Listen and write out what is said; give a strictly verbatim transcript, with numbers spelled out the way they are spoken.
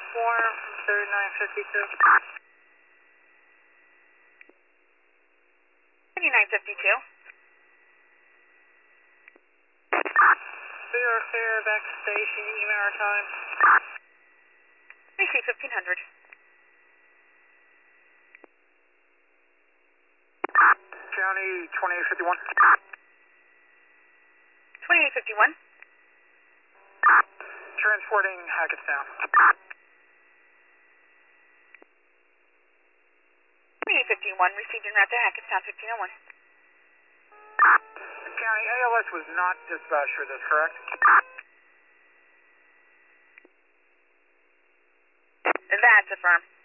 Swarm from thirty-nine fifty-two. thirty-nine fifty-two. Zero Sierra back to station, E Maritime. A C fifteen hundred. County twenty-eight fifty-one. twenty-eight fifty-one. Transporting Hackettstown. twenty-eight fifty-one, received en route to Hackettstown fifteen oh one. County, A L S was not dispatched for this, correct? That's affirmed.